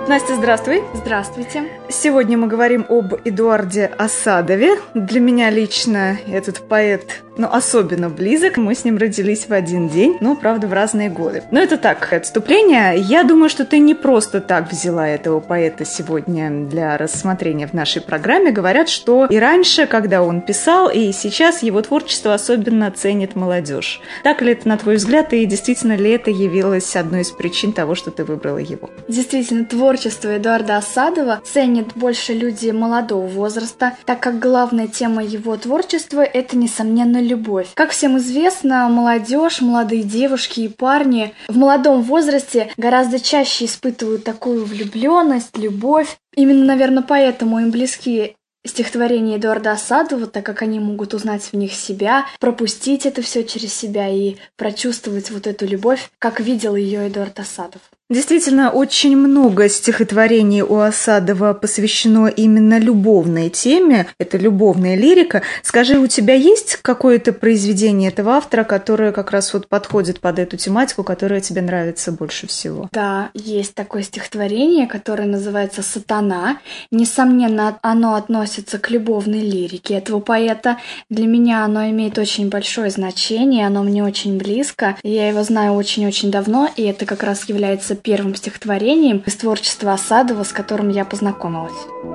Настя, здравствуй. Здравствуйте. Сегодня мы говорим об Эдуарде Асадове. Для меня лично этот поэт, особенно близок. Мы с ним родились в один день, но, правда, в разные годы. Но это так, отступление. Я думаю, что ты не просто так взяла этого поэта сегодня для рассмотрения в нашей программе. Говорят, что и раньше, когда он писал, и сейчас его творчество особенно ценит молодежь. Так ли это, на твой взгляд, и действительно ли это явилось одной из причин того, что ты выбрала его? Действительно, творчество Эдуарда Асадова ценят больше люди молодого возраста, так как главная тема его творчества – это, несомненно, любовь. Как всем известно, молодежь, молодые девушки и парни в молодом возрасте гораздо чаще испытывают такую влюбленность, любовь. Именно, наверное, поэтому им близки стихотворения Эдуарда Асадова, так как они могут узнать в них себя, пропустить это все через себя и прочувствовать вот эту любовь, как видел ее Эдуард Асадов. Действительно, очень много стихотворений у Асадова посвящено именно любовной теме. Это любовная лирика. Скажи, у тебя есть какое-то произведение этого автора, которое как раз вот подходит под эту тематику, которая тебе нравится больше всего? Да, есть такое стихотворение, которое называется «Сатана». Несомненно, оно относится к любовной лирике этого поэта. Для меня оно имеет очень большое значение, оно мне очень близко. Я его знаю очень-очень давно, и это как раз является первым стихотворением из творчества Асадова, с которым я познакомилась.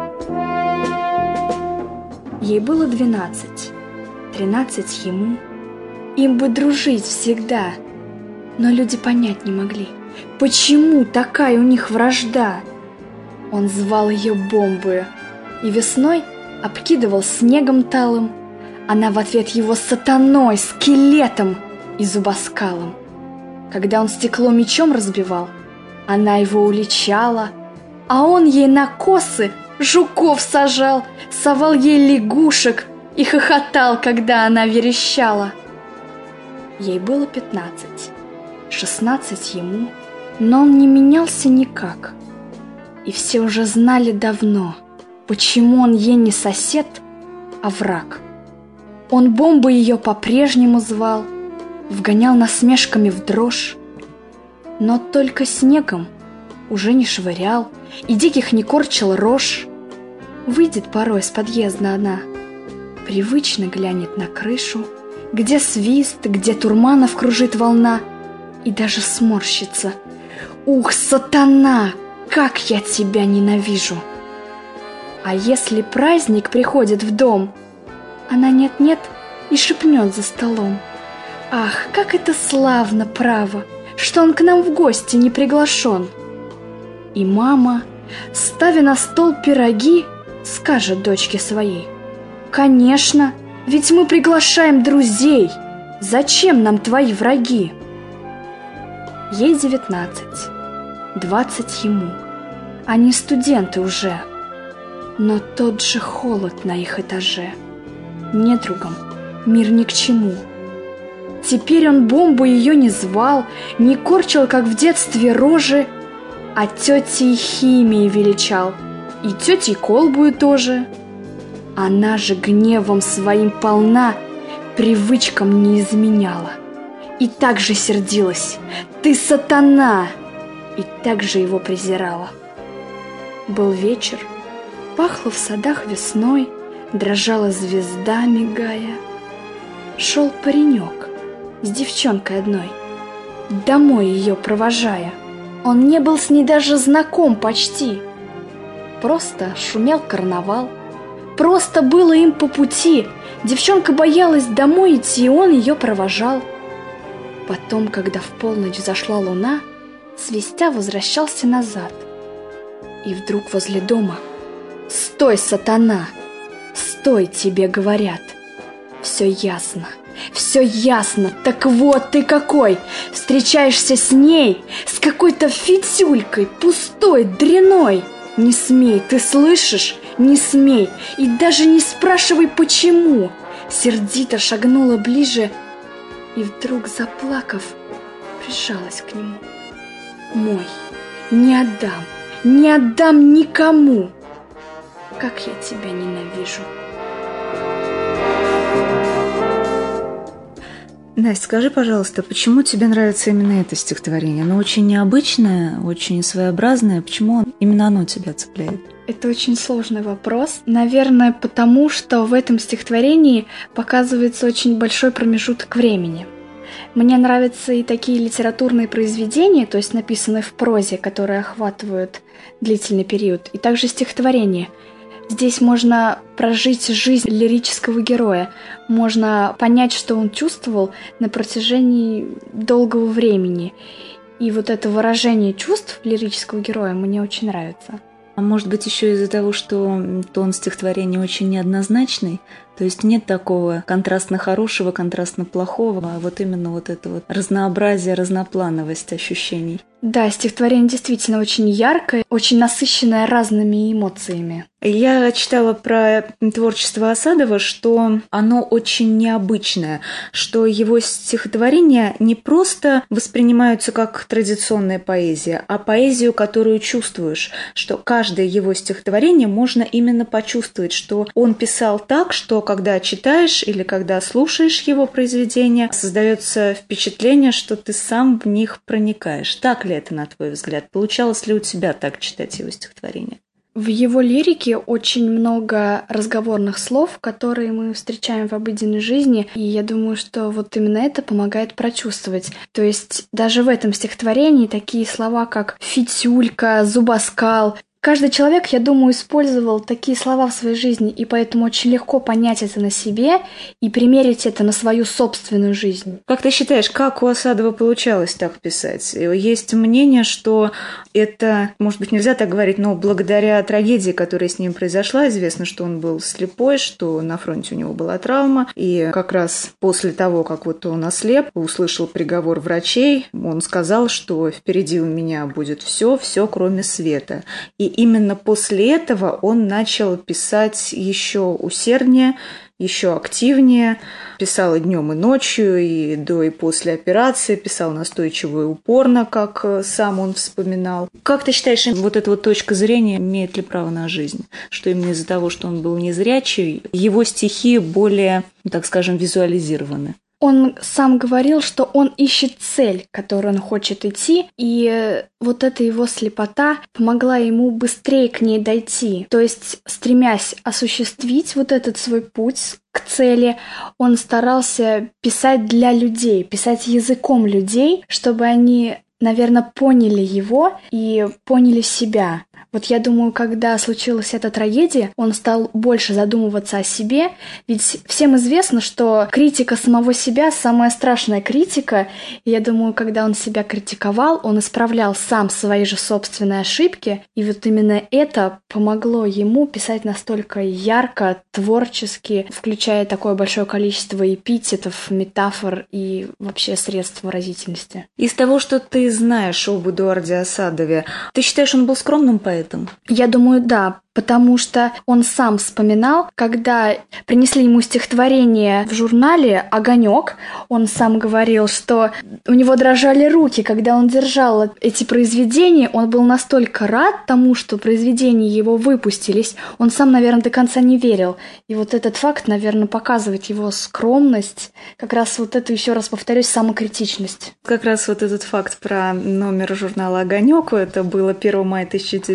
Ей было 12, 13 ему. Им бы дружить всегда, но люди понять не могли, почему такая у них вражда. Он звал ее бомбою и весной обкидывал снегом талым. Она в ответ его сатаной, скелетом и зубоскалом. Когда он стекло мечом разбивал, она его уличала, а он ей на косы жуков сажал, совал ей лягушек и хохотал, когда она верещала. Ей было 15, 16 ему, но он не менялся никак. И все уже знали давно, почему он ей не сосед, а враг. Он бомбу ее по-прежнему звал, вгонял насмешками в дрожь, но только снегом уже не швырял и диких не корчил рожь. Выйдет порой с подъезда она, привычно глянет на крышу, где свист, где Турманов кружит волна, и даже сморщится. Ух, сатана, как я тебя ненавижу! А если праздник приходит в дом, она нет-нет и шепнет за столом: ах, как это славно, право, что он к нам в гости не приглашен. И мама, ставя на стол пироги, скажет дочке своей: конечно, ведь мы приглашаем друзей, зачем нам твои враги? Ей 19, 20 ему, они студенты уже, но тот же холод на их этаже. Недругам мир ни к чему. Теперь он бомбу ее не звал, не корчил, как в детстве, рожи, а тетей химией величал, и тетей колбую тоже. Она же гневом своим полна, привычкам не изменяла. И так же сердилась: ты сатана! И так же его презирала. Был вечер, пахло в садах весной, дрожала звезда, мигая. Шел паренек с девчонкой одной, домой ее провожая. Он не был с ней даже знаком почти. Просто шумел карнавал, просто было им по пути. Девчонка боялась домой идти, и он ее провожал. Потом, когда в полночь взошла луна, свистя возвращался назад. И вдруг возле дома: стой, сатана! Стой, тебе говорят! Все ясно, так вот ты какой! Встречаешься с ней, с какой-то фитюлькой, пустой, дряной! Не смей, ты слышишь? Не смей! И даже не спрашивай, почему! Сердито шагнула ближе и вдруг, заплакав, прижалась к нему. Мой, не отдам никому! Как я тебя ненавижу! Настя, скажи, пожалуйста, почему тебе нравится именно это стихотворение? Оно очень необычное, очень своеобразное. Почему именно оно тебя цепляет? Это очень сложный вопрос. Наверное, потому что в этом стихотворении показывается очень большой промежуток времени. Мне нравятся и такие литературные произведения, то есть написанные в прозе, которые охватывают длительный период, и также стихотворения. Здесь можно прожить жизнь лирического героя, можно понять, что он чувствовал на протяжении долгого времени. И вот это выражение чувств лирического героя мне очень нравится. А может быть, еще из-за того, что тон стихотворения очень неоднозначный, то есть нет такого контрастно хорошего, контрастно плохого, а вот именно вот это вот разнообразие, разноплановость ощущений. Да, стихотворение действительно очень яркое, очень насыщенное разными эмоциями. Я читала про творчество Асадова, что оно очень необычное, что его стихотворения не просто воспринимаются как традиционная поэзия, а поэзию, которую чувствуешь, что каждое его стихотворение можно именно почувствовать, что он писал так, что когда читаешь или когда слушаешь его произведения, создается впечатление, что ты сам в них проникаешь. Так ли это, на твой взгляд? Получалось ли у тебя так читать его стихотворения? В его лирике очень много разговорных слов, которые мы встречаем в обыденной жизни, и я думаю, что вот именно это помогает прочувствовать. То есть даже в этом стихотворении такие слова, как «фитюлька», «зубоскал». Каждый человек, я думаю, использовал такие слова в своей жизни, и поэтому очень легко понять это на себе и примерить это на свою собственную жизнь. Как ты считаешь, как у Асадова получалось так писать? Есть мнение, что это, может быть, нельзя так говорить, но благодаря трагедии, которая с ним произошла, известно, что он был слепой, что на фронте у него была травма, и как раз после того, как вот он ослеп, услышал приговор врачей, он сказал, что впереди у меня будет все, кроме света. И именно после этого он начал писать еще усерднее, еще активнее, писал и днем, и ночью, и до, и после операции, писал настойчиво и упорно, как сам он вспоминал. Как ты считаешь, вот эта вот точка зрения имеет ли право на жизнь? Что именно из-за того, что он был незрячий, его стихи более, так скажем, визуализированы? Он сам говорил, что он ищет цель, к которой он хочет идти, и вот эта его слепота помогла ему быстрее к ней дойти. То есть, стремясь осуществить вот этот свой путь к цели, он старался писать для людей, писать языком людей, чтобы они, наверное, поняли его и поняли себя. Вот я думаю, когда случилась эта трагедия, он стал больше задумываться о себе, ведь всем известно, что критика самого себя – самая страшная критика, и я думаю, когда он себя критиковал, он исправлял сам свои же собственные ошибки, и вот именно это помогло ему писать настолько ярко, творчески, включая такое большое количество эпитетов, метафор и вообще средств выразительности. Из того, что ты знаешь об Эдуарде Асадове, ты считаешь, он был скромным поэтом? Я думаю, да, потому что он сам вспоминал, когда принесли ему стихотворение в журнале «Огонек», он сам говорил, что у него дрожали руки, когда он держал эти произведения, он был настолько рад тому, что произведения его выпустились, он сам, наверное, до конца не верил. И вот этот факт, наверное, показывает его скромность, как раз вот эту, еще раз повторюсь, самокритичность. Как раз вот этот факт про номер журнала «Огонек», это было 1 мая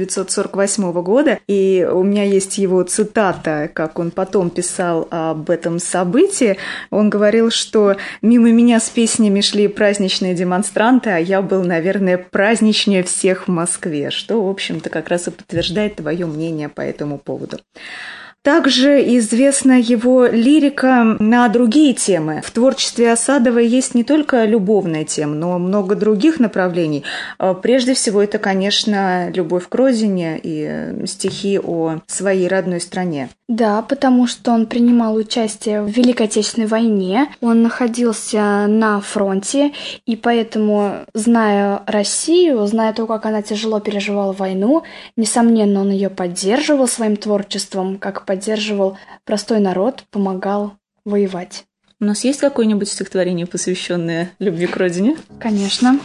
1948 года, и у меня есть его цитата, как он потом писал об этом событии. Он говорил, что мимо меня с песнями шли праздничные демонстранты, а я был, наверное, праздничнее всех в Москве, что, в общем-то, как раз и подтверждает твое мнение по этому поводу. Также известна его лирика на другие темы. В творчестве Асадова есть не только любовная тема, но много других направлений. Прежде всего, это, конечно, любовь к родине и стихи о своей родной стране. Да, потому что он принимал участие в Великой Отечественной войне, он находился на фронте, и поэтому, зная Россию, зная то, как она тяжело переживала войну, несомненно, он ее поддерживал своим творчеством, как поддерживал простой народ, помогал воевать. У нас есть какое-нибудь стихотворение, посвященное любви к родине? Конечно.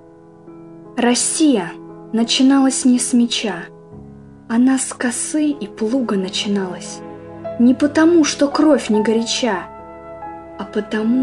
Россия начиналась не с меча, она с косы и плуга начиналась. Не потому, что кровь не горяча, а потому,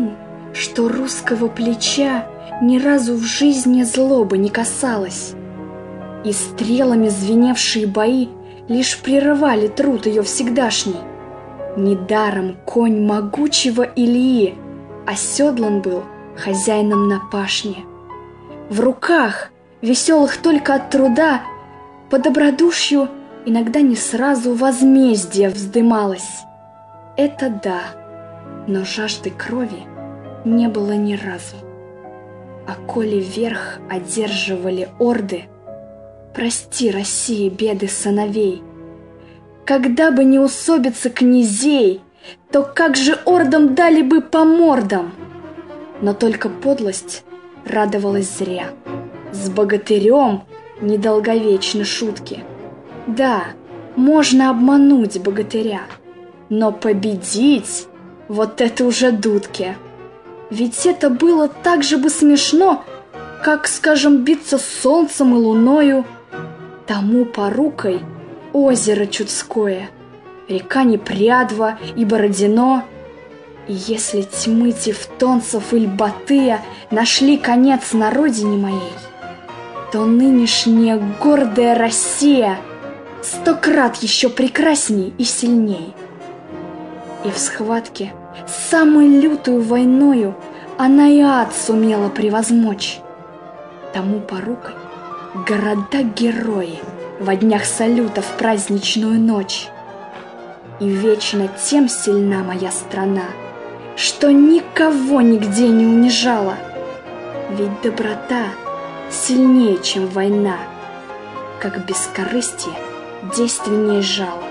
что русского плеча ни разу в жизни злоба не касалась. И стрелами звеневшие бои лишь прерывали труд ее всегдашний. Недаром конь могучего Ильи оседлан был хозяином на пашне. В руках, веселых только от труда, по добродушью иногда не сразу возмездие вздымалось. Это да, но жажды крови не было ни разу. А коли верх одерживали орды, прости, России, беды сыновей. Когда бы не усобица князей, то как же ордам дали бы по мордам? Но только подлость радовалась зря. С богатырем недолговечны шутки. Да, можно обмануть богатыря, но победить — вот это уже дудки. Ведь это было так же бы смешно, как, скажем, биться с солнцем и луною. Тому порукой озеро Чудское, река Непрядва и Бородино. И если тьмы тевтонцев и Батыя нашли конец на родине моей, то нынешняя гордая Россия 100 крат еще прекрасней и сильней. И в схватке самой лютую войною она и ад сумела превозмочь. Тому порукой города-герои во днях салюта в праздничную ночь. И вечно тем сильна моя страна, что никого нигде не унижала. Ведь доброта сильнее, чем война, как бескорыстие действеннее жало.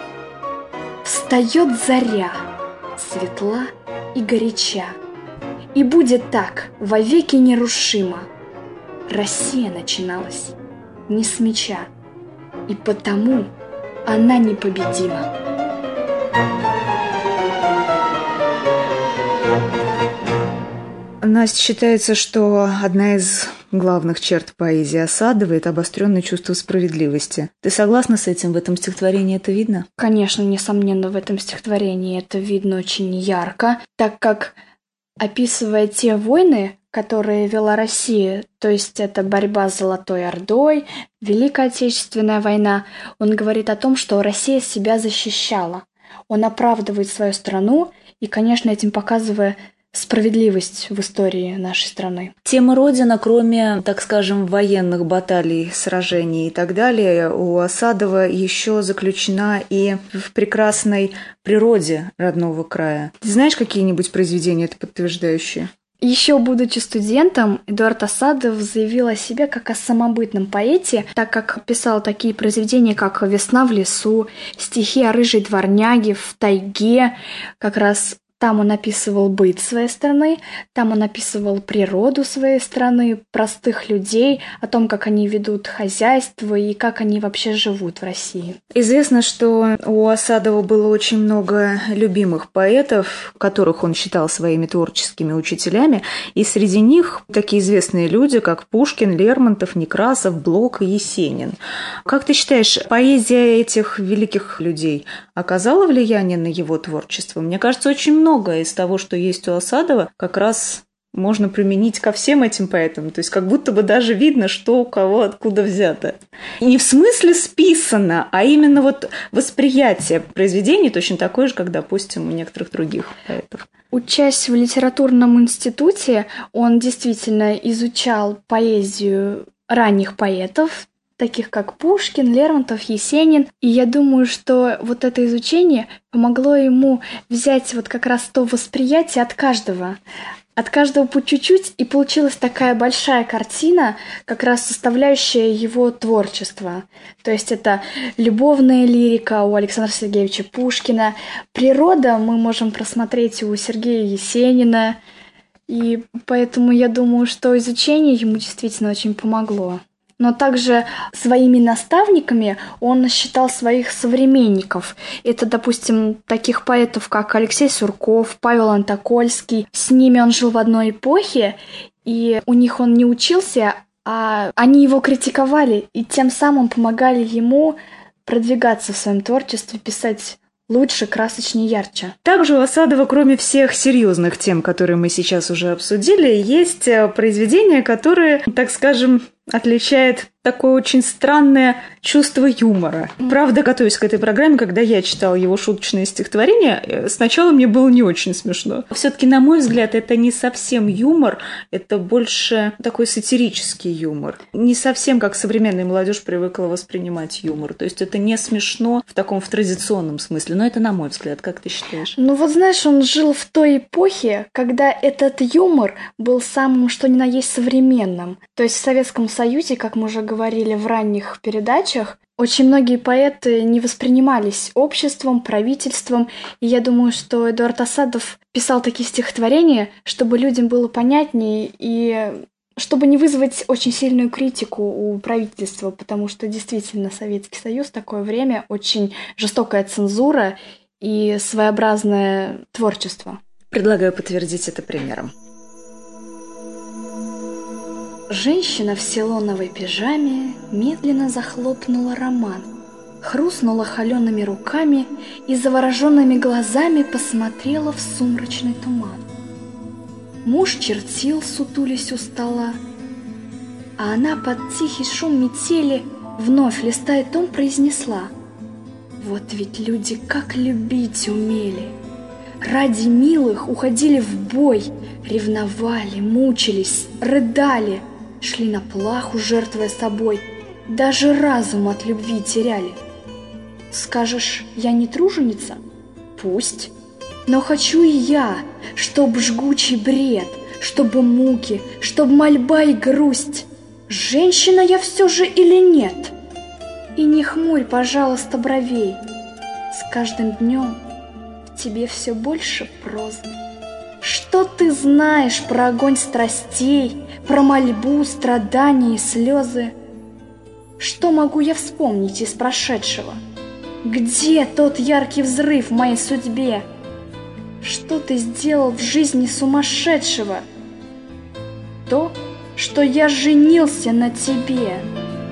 Встает заря, светла и горяча, и будет так вовеки нерушимо. Россия начиналась не с меча, и потому она непобедима. Настя, считается, что одна из главных черт поэзии Осадовой – это обостренное чувство справедливости. Ты согласна с этим? В этом стихотворении это видно? Конечно, несомненно, в этом стихотворении это видно очень ярко, так как, описывая те войны, которые вела Россия, то есть это борьба с Золотой Ордой, Великая Отечественная война, он говорит о том, что Россия себя защищала. Он оправдывает свою страну и, конечно, этим показывая справедливость в истории нашей страны. Тема Родина, кроме, так скажем, военных баталий, сражений и так далее, у Осадова еще заключена и в прекрасной природе родного края. Ты знаешь какие-нибудь произведения это подтверждающие? Еще будучи студентом, Эдуард Осадов заявил о себе как о самобытном поэте, так как писал такие произведения, как «Весна в лесу», стихи о рыжей дворняге, в тайге, как раз. Там он описывал быт своей страны, там он описывал природу своей страны, простых людей, о том, как они ведут хозяйство и как они вообще живут в России. Известно, что у Осадова было очень много любимых поэтов, которых он считал своими творческими учителями, и среди них такие известные люди, как Пушкин, Лермонтов, Некрасов, Блок и Есенин. Как ты считаешь, поэзия этих великих людей оказала влияние на его творчество? Мне кажется, очень многое из того, что есть у Осадова, как раз можно применить ко всем этим поэтам. То есть как будто бы даже видно, что у кого откуда взято. И не в смысле списано, а именно вот восприятие произведений точно такое же, как, допустим, у некоторых других поэтов. Учась в литературном институте, он действительно изучал поэзию ранних поэтов, таких как Пушкин, Лермонтов, Есенин. И я думаю, что вот это изучение помогло ему взять вот как раз то восприятие от каждого по чуть-чуть, и получилась такая большая картина, как раз составляющая его творчество. То есть это любовная лирика у Александра Сергеевича Пушкина, природа мы можем просмотреть у Сергея Есенина, и поэтому я думаю, что изучение ему действительно очень помогло. Но также своими наставниками он считал своих современников. Это, допустим, таких поэтов, как Алексей Сурков, Павел Антокольский. С ними он жил в одной эпохе, и у них он не учился, а они его критиковали, и тем самым помогали ему продвигаться в своем творчестве, писать лучше, красочнее, ярче. Также у Асадова, кроме всех серьезных тем, которые мы сейчас уже обсудили, есть произведения, которые, так скажем, отличает такое очень странное чувство юмора. Правда, готовясь к этой программе, когда я читала его шуточные стихотворения, сначала мне было не очень смешно. Все-таки, на мой взгляд, это не совсем юмор, это больше такой сатирический юмор. Не совсем как современная молодежь привыкла воспринимать юмор. То есть это не смешно в таком в традиционном смысле, но это на мой взгляд. Как ты считаешь? Ну вот знаешь, он жил в той эпохе, когда этот юмор был самым что ни на есть современным. То есть в Советском Союзе, как мы уже говорили в ранних передачах, очень многие поэты не воспринимались обществом, правительством, и я думаю, что Эдуард Асадов писал такие стихотворения, чтобы людям было понятнее и чтобы не вызвать очень сильную критику у правительства, потому что действительно Советский Союз в такое время очень жестокая цензура и своеобразное творчество. Предлагаю подтвердить это примером. Женщина в силоновой пижаме медленно захлопнула роман, хрустнула холеными руками и завороженными глазами посмотрела в сумрачный туман. Муж чертил, сутулясь у стола, а она под тихий шум метели, вновь листая том, произнесла: «Вот ведь люди как любить умели! Ради милых уходили в бой, ревновали, мучились, рыдали, шли на плаху, жертвуя собой, даже разум от любви теряли. Скажешь, я не труженица? Пусть. Но хочу и я, чтоб жгучий бред, чтобы муки, чтоб мольба и грусть. Женщина я все же или нет? И не хмурь, пожалуйста, бровей. С каждым днем в тебе все больше прозы. Что ты знаешь про огонь страстей, про мольбу, страдания и слезы? Что могу я вспомнить из прошедшего? Где тот яркий взрыв в моей судьбе? Что ты сделал в жизни сумасшедшего? То, что я женился на тебе.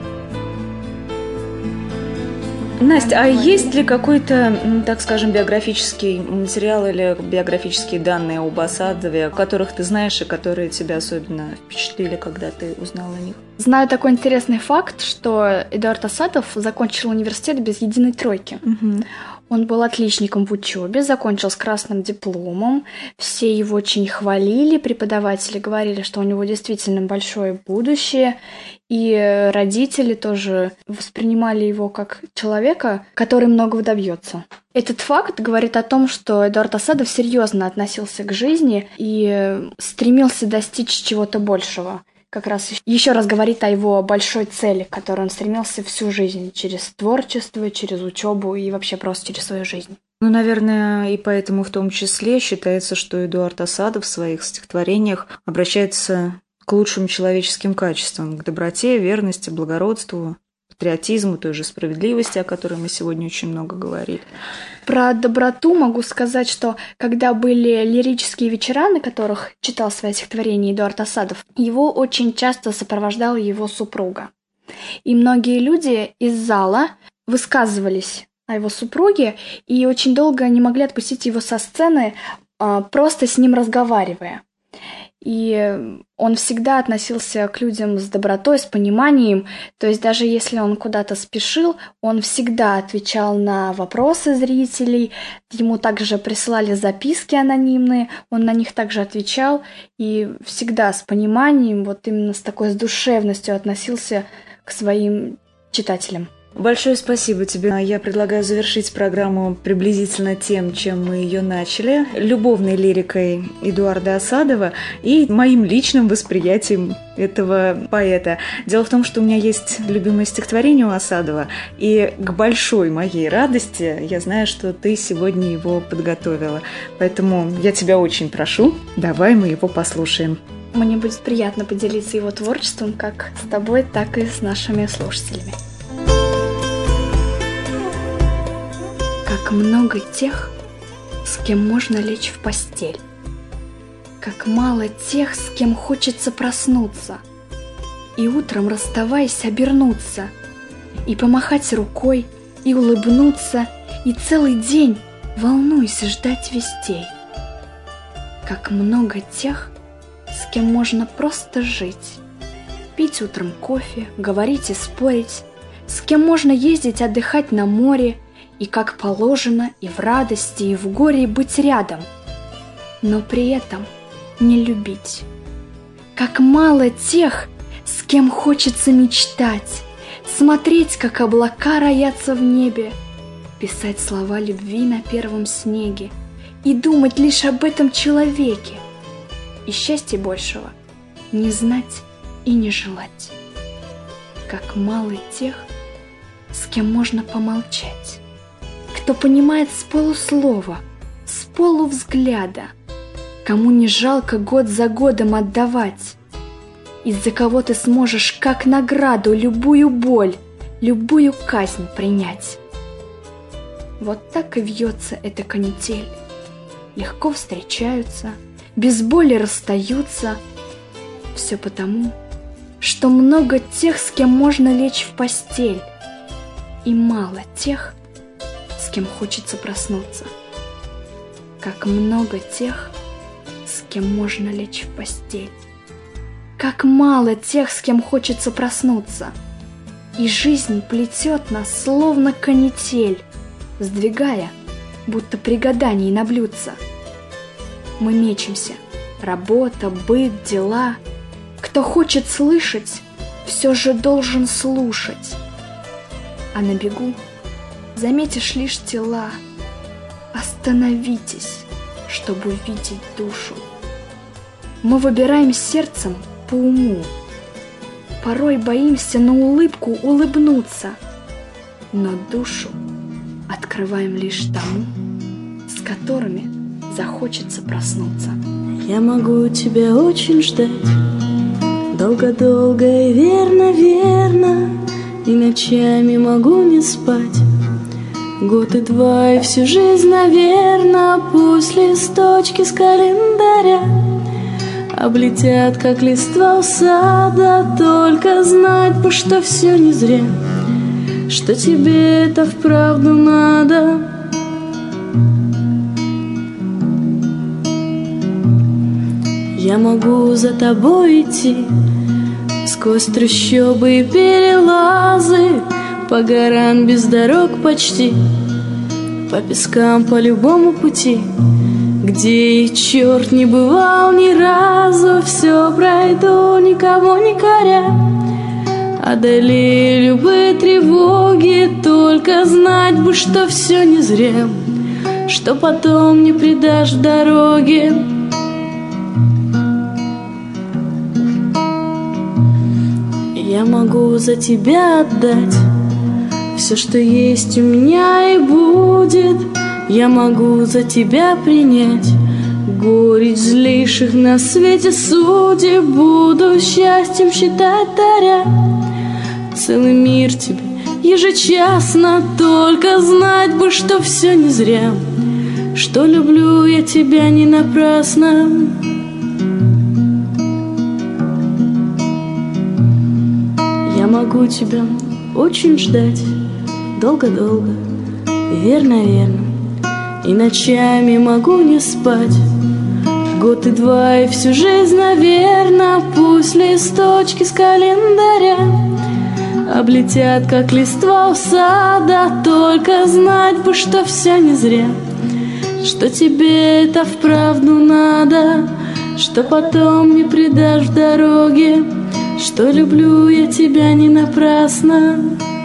Настя, а есть ли какой-то, так скажем, биографический материал или биографические данные об Асадове, которых ты знаешь и которые тебя особенно впечатлили, когда ты узнала о них? Знаю такой интересный факт, что Эдуард Асадов закончил университет без единой тройки. Угу. Он был отличником в учебе, закончил с красным дипломом, все его очень хвалили, преподаватели говорили, что у него действительно большое будущее, и родители тоже воспринимали его как человека, который многого добьется. Этот факт говорит о том, что Эдуард Асадов серьезно относился к жизни и стремился достичь чего-то большего. Как раз еще раз говорит о его большой цели, к которой он стремился всю жизнь, через творчество, через учебу и вообще просто через свою жизнь. Ну, наверное, и поэтому в том числе считается, что Эдуард Асадов в своих стихотворениях обращается к лучшим человеческим качествам, к доброте, верности, благородству, патриотизму, той же справедливости, о которой мы сегодня очень много говорили. Про доброту могу сказать, что когда были лирические вечера, на которых читал свои стихотворения Эдуард Асадов, его очень часто сопровождала его супруга. И многие люди из зала высказывались о его супруге и очень долго не могли отпустить его со сцены, просто с ним разговаривая. И он всегда относился к людям с добротой, с пониманием. То есть даже если он куда-то спешил, он всегда отвечал на вопросы зрителей. Ему также присылали записки анонимные, он на них также отвечал. И всегда с пониманием, вот именно с такой с душевностью относился к своим читателям. Большое спасибо тебе. Я предлагаю завершить программу приблизительно тем, чем мы ее начали. Любовной лирикой Эдуарда Асадова и моим личным восприятием этого поэта. Дело в том, что у меня есть любимое стихотворение у Асадова, и к большой моей радости я знаю, что ты сегодня его подготовила. Поэтому я тебя очень прошу, давай мы его послушаем. Мне будет приятно поделиться его творчеством как с тобой, так и с нашими слушателями. Как много тех, с кем можно лечь в постель. Как мало тех, с кем хочется проснуться. И утром, расставаясь, обернуться. И помахать рукой, и улыбнуться. И целый день волнуйся ждать вестей. Как много тех, с кем можно просто жить, пить утром кофе, говорить и спорить, с кем можно ездить отдыхать на море, и как положено и в радости, и в горе быть рядом, но при этом не любить. Как мало тех, с кем хочется мечтать, смотреть, как облака роятся в небе, писать слова любви на первом снеге и думать лишь об этом человеке, и счастья большего не знать и не желать. Как мало тех, с кем можно помолчать, кто понимает с полуслова, с полувзгляда, кому не жалко год за годом отдавать, из-за кого ты сможешь как награду любую боль, любую казнь принять. Вот так и вьется эта канитель. Легко встречаются, без боли расстаются. Все потому, что много тех, с кем можно лечь в постель, и мало тех, с кем хочется проснуться. Как много тех, с кем можно лечь в постель. Как мало тех, с кем хочется проснуться. И жизнь плетет нас, словно канитель, сдвигая, будто при гадании на блюдце. Мы мечемся. Работа, быт, дела. Кто хочет слышать, все же должен слушать. А на бегу заметишь лишь тела. Остановитесь, чтобы увидеть душу. Мы выбираем сердцем по уму. Порой боимся на улыбку улыбнуться, но душу открываем лишь тому, с которыми захочется проснуться. Я могу тебя очень ждать, долго-долго и верно-верно, и ночами могу не спать. Год и два, и всю жизнь, наверно, пусть листочки с календаря облетят, как листва у сада, только знать бы, что все не зря, что тебе это вправду надо. Я могу за тобой идти сквозь трущобы и перелазы, по горам без дорог почти, по пескам по любому пути, где и черт не бывал ни разу. Все пройду, никого не коря, одолею любые тревоги, только знать бы, что все не зря, что потом не предашь в дороге. Я могу за тебя отдать все, что есть у меня и будет. Я могу за тебя принять горечь злейших на свете судеб. Буду счастьем считать, даря целый мир тебе ежечасно, только знать бы, что все не зря, что люблю я тебя не напрасно. Я могу тебя очень ждать, долго-долго и верно-верно, и ночами могу не спать. Год и два, и всю жизнь, наверно, пусть листочки с календаря облетят, как листва у сада, только знать бы, что все не зря, что тебе это вправду надо, что потом не предашь в дороге, что люблю я тебя не напрасно.